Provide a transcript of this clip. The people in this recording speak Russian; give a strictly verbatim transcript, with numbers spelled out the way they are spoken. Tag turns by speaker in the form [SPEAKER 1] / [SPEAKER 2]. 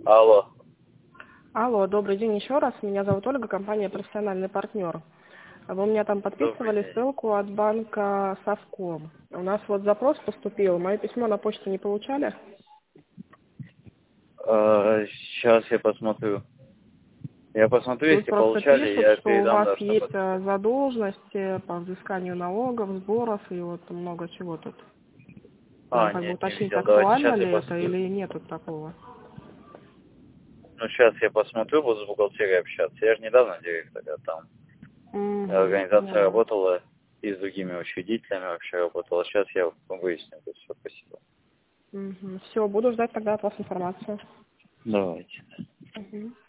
[SPEAKER 1] Алло.
[SPEAKER 2] Алло, добрый день еще раз. Меня зовут Ольга, компания «Профессиональный партнер». Вы у меня там
[SPEAKER 1] Добрый
[SPEAKER 2] подписывали
[SPEAKER 1] день.
[SPEAKER 2] ссылку от банка Совком. У нас вот запрос поступил. Мое письмо на почту не получали?
[SPEAKER 1] А, сейчас я посмотрю. Я посмотрю,
[SPEAKER 2] Тут
[SPEAKER 1] если
[SPEAKER 2] просто
[SPEAKER 1] получали,
[SPEAKER 2] пишут,
[SPEAKER 1] я
[SPEAKER 2] что у
[SPEAKER 1] передам,
[SPEAKER 2] вас
[SPEAKER 1] да,
[SPEAKER 2] есть
[SPEAKER 1] чтобы...
[SPEAKER 2] э, задолженности по взысканию налогов, сборов и вот много чего тут. Нам
[SPEAKER 1] А,
[SPEAKER 2] как бы
[SPEAKER 1] нет, не
[SPEAKER 2] уточнить,
[SPEAKER 1] видел. Давайте
[SPEAKER 2] актуально
[SPEAKER 1] сейчас я
[SPEAKER 2] ли это
[SPEAKER 1] посмотрю.
[SPEAKER 2] или нет тут такого.
[SPEAKER 1] Ну, сейчас я посмотрю, буду с бухгалтерией общаться. Я же недавно директор, а там
[SPEAKER 2] Угу,
[SPEAKER 1] организация
[SPEAKER 2] поняла.
[SPEAKER 1] работала и с другими учредителями вообще работала. Сейчас я выясню это все. Спасибо.
[SPEAKER 2] Угу. Все, буду ждать тогда от вас информацию.
[SPEAKER 1] Давайте.
[SPEAKER 2] Угу.